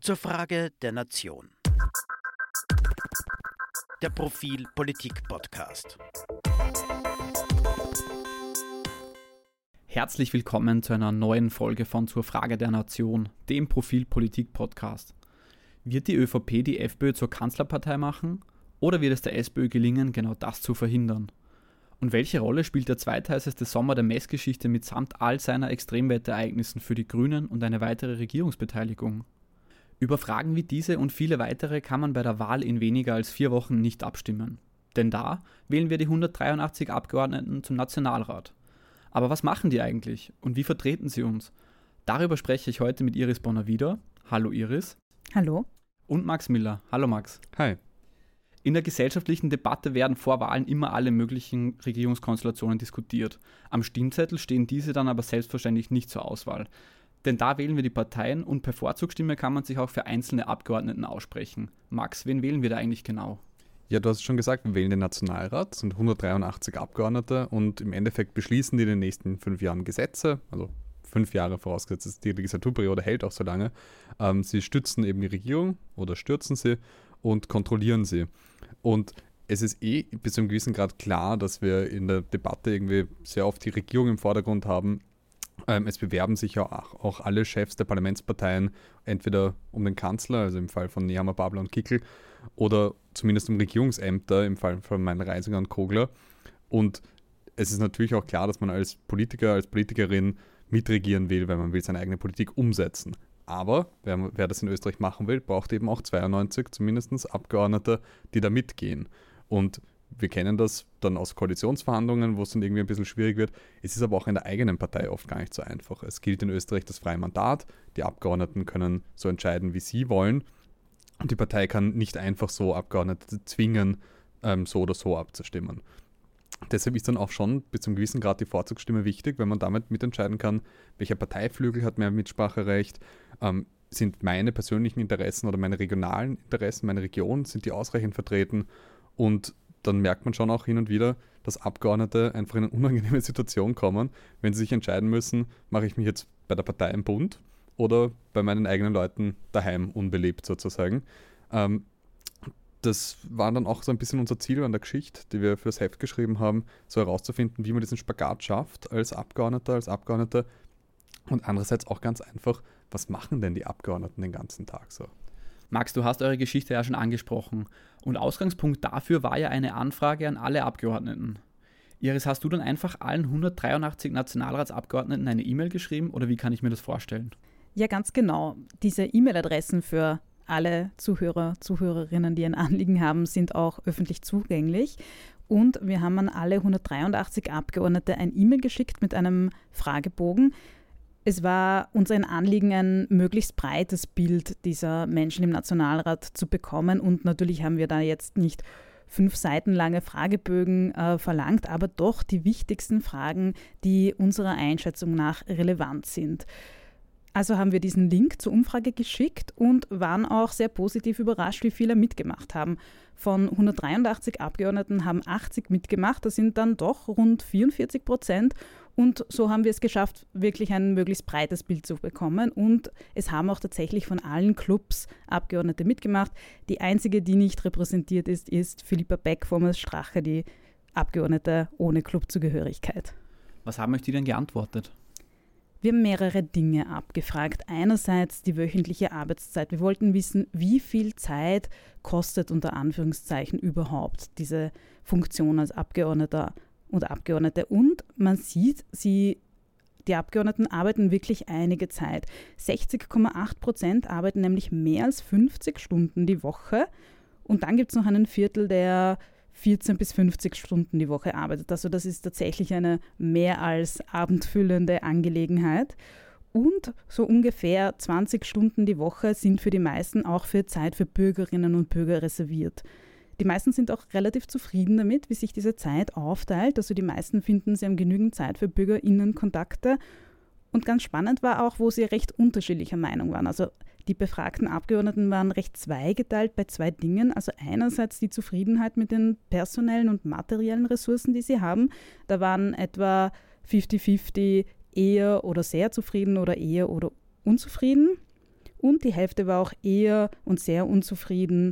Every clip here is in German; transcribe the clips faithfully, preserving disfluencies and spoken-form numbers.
Zur Frage der Nation. Der Profil Politik Podcast. Herzlich willkommen zu einer neuen Folge von Zur Frage der Nation, dem Profil Politik Podcast. Wird die ÖVP die FPÖ zur Kanzlerpartei machen oder wird es der SPÖ gelingen, genau das zu verhindern? Und welche Rolle spielt der zweitheißeste Sommer der Messgeschichte mitsamt all seiner Extremwetterereignissen für die Grünen und eine weitere Regierungsbeteiligung? Über Fragen wie diese und viele weitere kann man bei der Wahl in weniger als vier Wochen nicht abstimmen. Denn da wählen wir die hundertdreiundachtzig Abgeordneten zum Nationalrat. Aber was machen die eigentlich und wie vertreten sie uns? Darüber spreche ich heute mit Iris Bonner wieder. Hallo Iris. Hallo. Und Max Miller. Hallo Max. Hi. In der gesellschaftlichen Debatte werden vor Wahlen immer alle möglichen Regierungskonstellationen diskutiert. Am Stimmzettel stehen diese dann aber selbstverständlich nicht zur Auswahl. Denn da wählen wir die Parteien und per Vorzugsstimme kann man sich auch für einzelne Abgeordneten aussprechen. Max, wen wählen wir da eigentlich genau? Ja, du hast es schon gesagt, wir wählen den Nationalrat, das sind hundertdreiundachtzig Abgeordnete und im Endeffekt beschließen die in den nächsten fünf Jahren Gesetze, also fünf Jahre vorausgesetzt, die Legislaturperiode hält auch so lange. Ähm, sie stützen eben die Regierung oder stürzen sie und kontrollieren sie. Und es ist eh bis zu einem gewissen Grad klar, dass wir in der Debatte irgendwie sehr oft die Regierung im Vordergrund haben. Ähm, es bewerben sich ja auch, auch alle Chefs der Parlamentsparteien entweder um den Kanzler, also im Fall von Nehammer, Babler und Kickl, oder zumindest um Regierungsämter, im Fall von Meyer-Reisinger und Kogler. Und es ist natürlich auch klar, dass man als Politiker, als Politikerin mitregieren will, weil man will seine eigene Politik umsetzen. Aber wer, wer das in Österreich machen will, braucht eben auch zweiundneunzig zumindest Abgeordnete, die da mitgehen. Und wir kennen das dann aus Koalitionsverhandlungen, wo es dann irgendwie ein bisschen schwierig wird. Es ist aber auch in der eigenen Partei oft gar nicht so einfach. Es gilt in Österreich das freie Mandat. Die Abgeordneten können so entscheiden, wie sie wollen. Und die Partei kann nicht einfach so Abgeordnete zwingen, ähm, so oder so abzustimmen. Deshalb ist dann auch schon bis zum gewissen Grad die Vorzugsstimme wichtig, weil man damit mitentscheiden kann, welcher Parteiflügel hat mehr Mitspracherecht, ähm, sind meine persönlichen Interessen oder meine regionalen Interessen, meine Region, sind die ausreichend vertreten. Und dann merkt man schon auch hin und wieder, dass Abgeordnete einfach in eine unangenehme Situation kommen, wenn sie sich entscheiden müssen, mache ich mich jetzt bei der Partei im Bund oder bei meinen eigenen Leuten daheim unbeliebt sozusagen. Ähm, das war dann auch so ein bisschen unser Ziel an der Geschichte, die wir für das Heft geschrieben haben, so herauszufinden, wie man diesen Spagat schafft als Abgeordneter, als Abgeordnete und andererseits auch ganz einfach, was machen denn die Abgeordneten den ganzen Tag so? Max, du hast eure Geschichte ja schon angesprochen und Ausgangspunkt dafür war ja eine Anfrage an alle Abgeordneten. Iris, hast du dann einfach allen hundertdreiundachtzig Nationalratsabgeordneten eine E-Mail geschrieben oder wie kann ich mir das vorstellen? Ja, ganz genau. Diese E-Mail-Adressen für alle Zuhörer, Zuhörerinnen, die ein Anliegen haben, sind auch öffentlich zugänglich. Und wir haben an alle hundertdreiundachtzig Abgeordnete ein E-Mail geschickt mit einem Fragebogen. Es war uns ein Anliegen, ein möglichst breites Bild dieser Menschen im Nationalrat zu bekommen. Und natürlich haben wir da jetzt nicht fünf Seiten lange Fragebögen äh, verlangt, aber doch die wichtigsten Fragen, die unserer Einschätzung nach relevant sind. Also haben wir diesen Link zur Umfrage geschickt und waren auch sehr positiv überrascht, wie viele mitgemacht haben. Von hundertdreiundachtzig Abgeordneten haben achtzig mitgemacht, das sind dann doch rund vierundvierzig Prozent. Und so haben wir es geschafft, wirklich ein möglichst breites Bild zu bekommen. Und es haben auch tatsächlich von allen Clubs Abgeordnete mitgemacht. Die einzige, die nicht repräsentiert ist, ist Philippa Beck, Vormanns Strache, die Abgeordnete ohne Clubzugehörigkeit. Was haben euch die denn geantwortet? Wir haben mehrere Dinge abgefragt. Einerseits die wöchentliche Arbeitszeit. Wir wollten wissen, wie viel Zeit kostet unter Anführungszeichen überhaupt diese Funktion als Abgeordneter und Abgeordnete. Und man sieht, sie, die Abgeordneten arbeiten wirklich einige Zeit. sechzig Komma acht Prozent arbeiten nämlich mehr als fünfzig Stunden die Woche. Und dann gibt es noch einen Viertel, der vierzehn bis fünfzig Stunden die Woche arbeitet. Also das ist tatsächlich eine mehr als abendfüllende Angelegenheit. Und so ungefähr zwanzig Stunden die Woche sind für die meisten auch für Zeit für Bürgerinnen und Bürger reserviert. Die meisten sind auch relativ zufrieden damit, wie sich diese Zeit aufteilt. Also die meisten finden, sie haben genügend Zeit für BürgerInnen-Kontakte. Und ganz spannend war auch, wo sie recht unterschiedlicher Meinung waren. Also die befragten Abgeordneten waren recht zweigeteilt bei zwei Dingen. Also einerseits die Zufriedenheit mit den personellen und materiellen Ressourcen, die sie haben. Da waren etwa fünfzig fünfzig eher oder sehr zufrieden oder eher oder unzufrieden. Und die Hälfte war auch eher und sehr unzufrieden,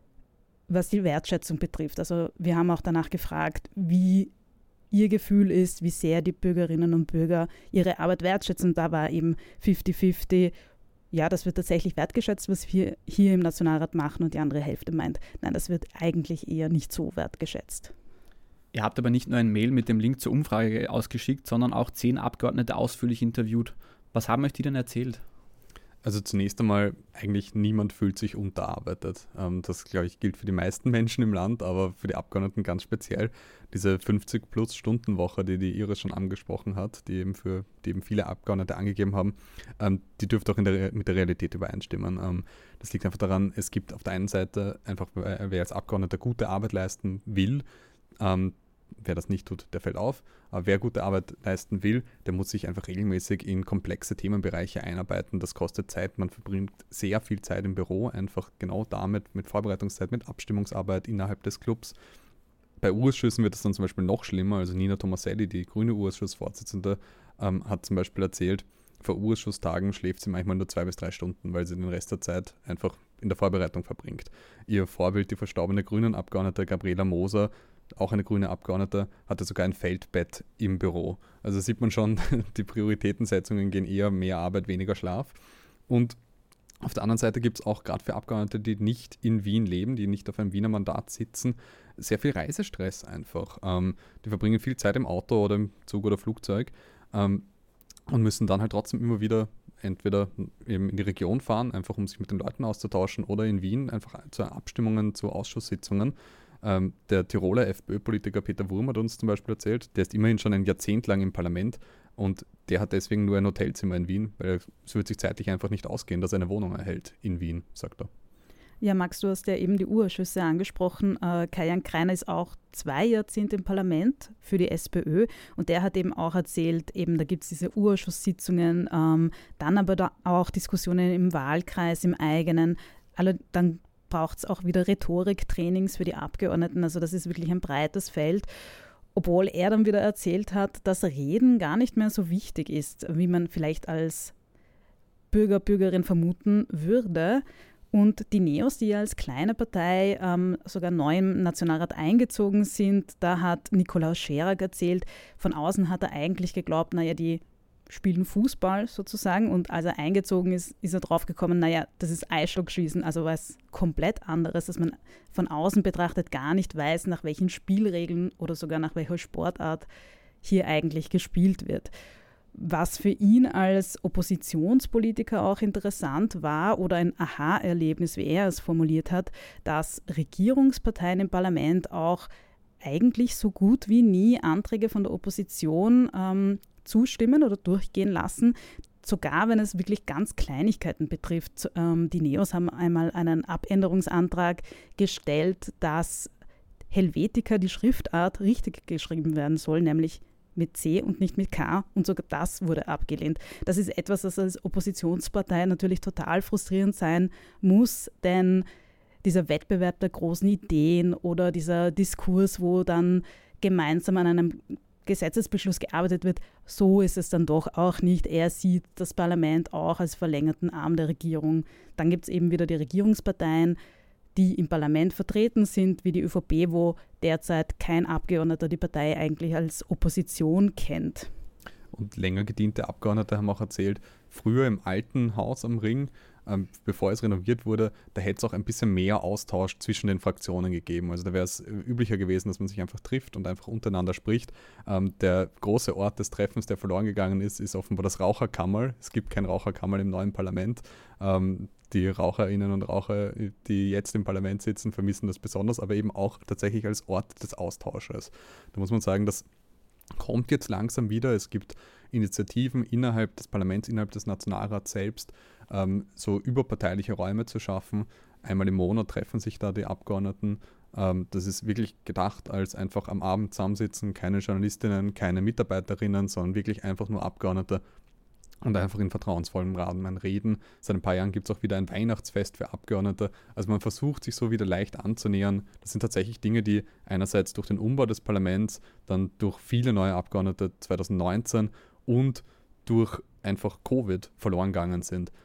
was die Wertschätzung betrifft. Also wir haben auch danach gefragt, wie ihr Gefühl ist, wie sehr die Bürgerinnen und Bürger ihre Arbeit wertschätzen. Da war eben fifty fifty, ja, das wird tatsächlich wertgeschätzt, was wir hier im Nationalrat machen, und die andere Hälfte meint, nein, das wird eigentlich eher nicht so wertgeschätzt. Ihr habt aber nicht nur ein Mail mit dem Link zur Umfrage ausgeschickt, sondern auch zehn Abgeordnete ausführlich interviewt. Was haben euch die denn erzählt? Also zunächst einmal, eigentlich niemand fühlt sich unterarbeitet. Ähm, das, glaube ich, gilt für die meisten Menschen im Land, aber für die Abgeordneten ganz speziell. Diese fünfzig plus Stunden Woche, die die Iris schon angesprochen hat, die eben für die eben viele Abgeordnete angegeben haben, ähm, die dürfte auch in der, mit der Realität übereinstimmen. Ähm, das liegt einfach daran, es gibt auf der einen Seite einfach, wer als Abgeordneter gute Arbeit leisten will, ähm, wer das nicht tut, der fällt auf. Aber wer gute Arbeit leisten will, der muss sich einfach regelmäßig in komplexe Themenbereiche einarbeiten. Das kostet Zeit. Man verbringt sehr viel Zeit im Büro, einfach genau damit, mit Vorbereitungszeit, mit Abstimmungsarbeit innerhalb des Clubs. Bei U-Ausschüssen wird es dann zum Beispiel noch schlimmer. Also Nina Tomaselli, die grüne U-Ausschussvorsitzende, ähm, hat zum Beispiel erzählt, vor U-Ausschusstagen schläft sie manchmal nur zwei bis drei Stunden, weil sie den Rest der Zeit einfach in der Vorbereitung verbringt. Ihr Vorbild, die verstorbene Grünen-Abgeordnete Gabriela Moser, auch eine grüne Abgeordnete, hatte sogar ein Feldbett im Büro. Also sieht man schon, die Prioritätensetzungen gehen eher mehr Arbeit, weniger Schlaf. Und auf der anderen Seite gibt es auch gerade für Abgeordnete, die nicht in Wien leben, die nicht auf einem Wiener Mandat sitzen, sehr viel Reisestress einfach. Ähm, die verbringen viel Zeit im Auto oder im Zug oder Flugzeug ähm, und müssen dann halt trotzdem immer wieder entweder eben in die Region fahren, einfach um sich mit den Leuten auszutauschen, oder in Wien einfach zu Abstimmungen, zu Ausschusssitzungen. Ähm, der Tiroler FPÖ-Politiker Peter Wurm hat uns zum Beispiel erzählt, der ist immerhin schon ein Jahrzehnt lang im Parlament und der hat deswegen nur ein Hotelzimmer in Wien, weil es wird sich zeitlich einfach nicht ausgehen, dass er eine Wohnung erhält in Wien, sagt er. Ja, Max, du hast ja eben die U-Ausschüsse angesprochen. Äh, Kai-Jan Kreiner ist auch zwei Jahrzehnte im Parlament für die SPÖ und der hat eben auch erzählt, eben da gibt es diese U-Ausschusssitzungen, ähm, dann aber da auch Diskussionen im Wahlkreis, im eigenen, alle, dann braucht es auch wieder Rhetoriktrainings für die Abgeordneten, also das ist wirklich ein breites Feld. Obwohl er dann wieder erzählt hat, dass Reden gar nicht mehr so wichtig ist, wie man vielleicht als Bürger, Bürgerin vermuten würde. Und die Neos, die ja als kleine Partei ähm, sogar neu im Nationalrat eingezogen sind, da hat Nikolaus Scherer erzählt, von außen hat er eigentlich geglaubt, naja, die spielen Fußball sozusagen, und als er eingezogen ist, ist er drauf gekommen, naja, das ist Eisstockschießen, also was komplett anderes, dass man von außen betrachtet gar nicht weiß, nach welchen Spielregeln oder sogar nach welcher Sportart hier eigentlich gespielt wird. Was für ihn als Oppositionspolitiker auch interessant war oder ein Aha-Erlebnis, wie er es formuliert hat, dass Regierungsparteien im Parlament auch eigentlich so gut wie nie Anträge von der Opposition ähm, zustimmen oder durchgehen lassen, sogar wenn es wirklich ganz Kleinigkeiten betrifft. Ähm, die Neos haben einmal einen Abänderungsantrag gestellt, dass Helvetica, die Schriftart, richtig geschrieben werden soll, nämlich mit C und nicht mit K, und sogar das wurde abgelehnt. Das ist etwas, das als Oppositionspartei natürlich total frustrierend sein muss, denn dieser Wettbewerb der großen Ideen oder dieser Diskurs, wo dann gemeinsam an einem Gesetzesbeschluss gearbeitet wird, so ist es dann doch auch nicht. Er sieht das Parlament auch als verlängerten Arm der Regierung. Dann gibt es eben wieder die Regierungsparteien, die im Parlament vertreten sind, wie die ÖVP, wo derzeit kein Abgeordneter die Partei eigentlich als Opposition kennt. Und länger gediente Abgeordnete haben auch erzählt, früher im alten Haus am Ring, ähm, bevor es renoviert wurde, da hätte es auch ein bisschen mehr Austausch zwischen den Fraktionen gegeben. Also da wäre es üblicher gewesen, dass man sich einfach trifft und einfach untereinander spricht. Ähm, der große Ort des Treffens, der verloren gegangen ist, ist offenbar das Raucherkammerl. Es gibt kein Raucherkammerl im neuen Parlament. Ähm, die Raucherinnen und Raucher, die jetzt im Parlament sitzen, vermissen das besonders, aber eben auch tatsächlich als Ort des Austausches. Da muss man sagen, das kommt jetzt langsam wieder. Es gibt Initiativen innerhalb des Parlaments, innerhalb des Nationalrats selbst, ähm, so überparteiliche Räume zu schaffen. Einmal im Monat treffen sich da die Abgeordneten. Ähm, das ist wirklich gedacht als einfach am Abend zusammensitzen, keine Journalistinnen, keine Mitarbeiterinnen, sondern wirklich einfach nur Abgeordnete und einfach in vertrauensvollem Rahmen reden. Seit ein paar Jahren gibt es auch wieder ein Weihnachtsfest für Abgeordnete. Also man versucht sich so wieder leicht anzunähern. Das sind tatsächlich Dinge, die einerseits durch den Umbau des Parlaments, dann durch viele neue Abgeordnete zwanzig neunzehn und durch einfach Covid verloren gegangen sind. Und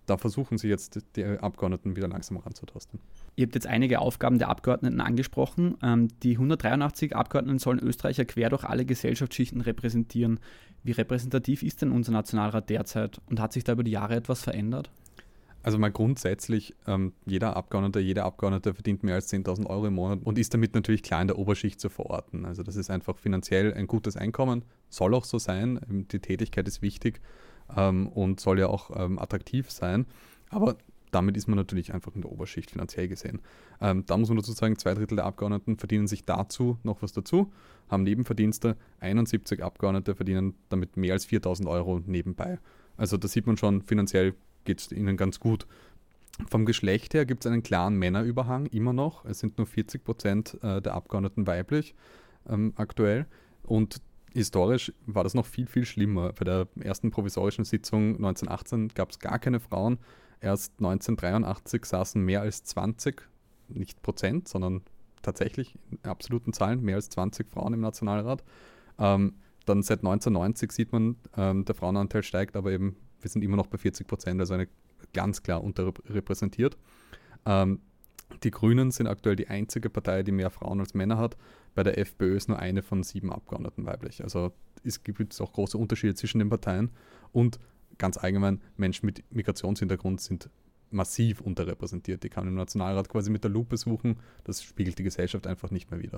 da versuchen sie jetzt die Abgeordneten wieder langsam ranzutasten. Ihr habt jetzt einige Aufgaben der Abgeordneten angesprochen. Ähm, die hundertdreiundachtzig Abgeordneten sollen Österreicher quer durch alle Gesellschaftsschichten repräsentieren. Wie repräsentativ ist denn unser Nationalrat derzeit und hat sich da über die Jahre etwas verändert? Also mal grundsätzlich, ähm, jeder Abgeordnete, jede Abgeordnete verdient mehr als zehntausend Euro im Monat und ist damit natürlich klar in der Oberschicht zu verorten. Also das ist einfach finanziell ein gutes Einkommen, soll auch so sein. Die Tätigkeit ist wichtig ähm, und soll ja auch ähm, attraktiv sein. Aber damit ist man natürlich einfach in der Oberschicht finanziell gesehen. Ähm, da muss man dazu sagen, zwei Drittel der Abgeordneten verdienen sich dazu noch was dazu, haben Nebenverdienste. einundsiebzig Abgeordnete verdienen damit mehr als viertausend Euro nebenbei. Also da sieht man schon, finanziell geht es ihnen ganz gut. Vom Geschlecht her gibt es einen klaren Männerüberhang, immer noch. Es sind nur vierzig Prozent der Abgeordneten weiblich ähm, aktuell. Und historisch war das noch viel, viel schlimmer. Bei der ersten provisorischen Sitzung neunzehnhundertachtzehn gab es gar keine Frauen. Erst neunzehnhundertdreiundachtzig saßen mehr als zwanzig, nicht Prozent, sondern tatsächlich in absoluten Zahlen, mehr als zwanzig Frauen im Nationalrat. Ähm, dann seit neunzehnhundertneunzig sieht man, ähm, der Frauenanteil steigt, aber eben wir sind immer noch bei vierzig Prozent, also eine ganz klar unterrepräsentiert. Ähm, die Grünen sind aktuell die einzige Partei, die mehr Frauen als Männer hat. Bei der FPÖ ist nur eine von sieben Abgeordneten weiblich. Also es gibt auch große Unterschiede zwischen den Parteien. Und ganz allgemein, Menschen mit Migrationshintergrund sind massiv unterrepräsentiert. Die kann man im Nationalrat quasi mit der Lupe suchen. Das spiegelt die Gesellschaft einfach nicht mehr wider.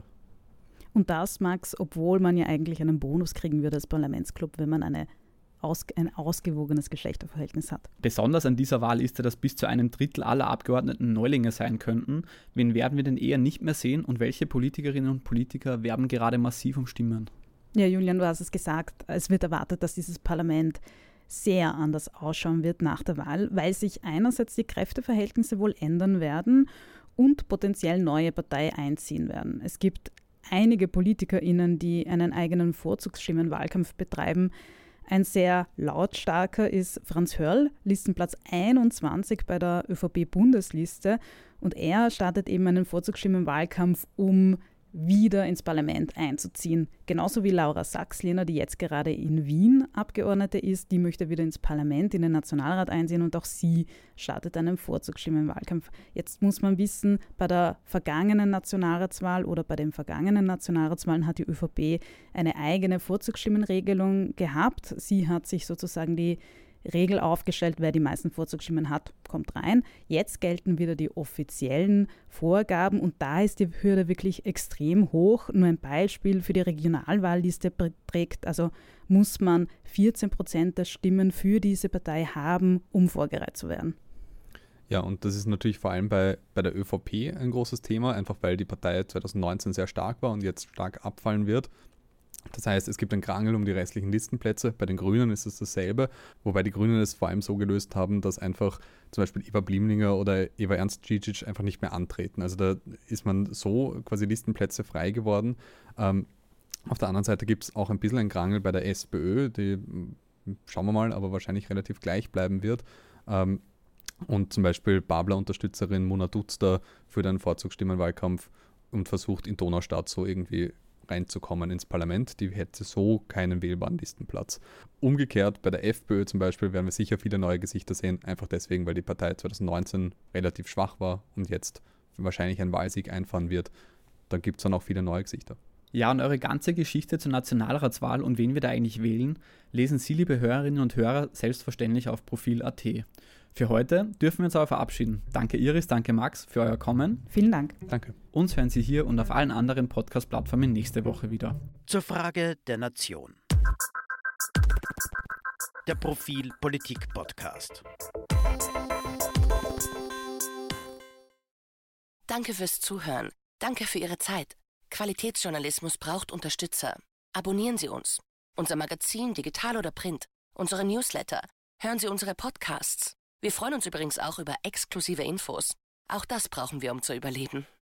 Und das, Max, obwohl man ja eigentlich einen Bonus kriegen würde als Parlamentsclub, wenn man eine ein ausgewogenes Geschlechterverhältnis hat. Besonders an dieser Wahl ist ja, dass bis zu einem Drittel aller Abgeordneten Neulinge sein könnten. Wen werden wir denn eher nicht mehr sehen und welche Politikerinnen und Politiker werben gerade massiv um Stimmen? Ja, Julian, du hast es gesagt, es wird erwartet, dass dieses Parlament sehr anders ausschauen wird nach der Wahl, weil sich einerseits die Kräfteverhältnisse wohl ändern werden und potenziell neue Parteien einziehen werden. Es gibt einige PolitikerInnen, die einen eigenen Vorzugsstimmenwahlkampf betreiben. Ein sehr lautstarker ist Franz Hörl, Listenplatz einundzwanzig bei der ÖVP-Bundesliste. Und er startet eben einen Vorzugsstimmenwahlkampf, um wieder ins Parlament einzuziehen. Genauso wie Laura Sachs-Lehner, die jetzt gerade in Wien Abgeordnete ist, die möchte wieder ins Parlament, in den Nationalrat einziehen und auch sie startet einen Vorzugsstimmenwahlkampf. Jetzt muss man wissen, bei der vergangenen Nationalratswahl oder bei den vergangenen Nationalratswahlen hat die ÖVP eine eigene Vorzugsstimmenregelung gehabt. Sie hat sich sozusagen die Regel aufgestellt, wer die meisten Vorzugsstimmen hat, kommt rein. Jetzt gelten wieder die offiziellen Vorgaben und da ist die Hürde wirklich extrem hoch. Nur ein Beispiel für die Regionalwahlliste beträgt, also muss man vierzehn Prozent der Stimmen für diese Partei haben, um vorgereiht zu werden. Ja, und das ist natürlich vor allem bei, bei der ÖVP ein großes Thema, einfach weil die Partei zweitausendneunzehn sehr stark war und jetzt stark abfallen wird. Das heißt, es gibt ein Gerangel um die restlichen Listenplätze. Bei den Grünen ist es dasselbe, wobei die Grünen es vor allem so gelöst haben, dass einfach zum Beispiel Eva Blimlinger oder Eva Ernst-Cicic einfach nicht mehr antreten. Also da ist man so quasi Listenplätze frei geworden. Ähm, auf der anderen Seite gibt es auch ein bisschen ein Gerangel bei der SPÖ, die, schauen wir mal, aber wahrscheinlich relativ gleich bleiben wird. Ähm, und zum Beispiel Babler-Unterstützerin Mona Dutzter führt einen Vorzugsstimmenwahlkampf und versucht in Donaustadt so irgendwie reinzukommen ins Parlament, die hätte so keinen wählbaren Listenplatz. Umgekehrt bei der FPÖ zum Beispiel werden wir sicher viele neue Gesichter sehen, einfach deswegen, weil die Partei zweitausendneunzehn relativ schwach war und jetzt wahrscheinlich einen Wahlsieg einfahren wird. Dann gibt es dann auch viele neue Gesichter. Ja, und eure ganze Geschichte zur Nationalratswahl und wen wir da eigentlich wählen, lesen Sie, liebe Hörerinnen und Hörer, selbstverständlich auf profil punkt at. Für heute dürfen wir uns aber verabschieden. Danke Iris, danke Max für euer Kommen. Vielen Dank. Danke. Uns hören Sie hier und auf allen anderen Podcast-Plattformen nächste Woche wieder. Zur Frage der Nation. Der Profil Politik Podcast. Danke fürs Zuhören. Danke für Ihre Zeit. Qualitätsjournalismus braucht Unterstützer. Abonnieren Sie uns. Unser Magazin, digital oder print. Unsere Newsletter. Hören Sie unsere Podcasts. Wir freuen uns übrigens auch über exklusive Infos. Auch das brauchen wir, um zu überleben.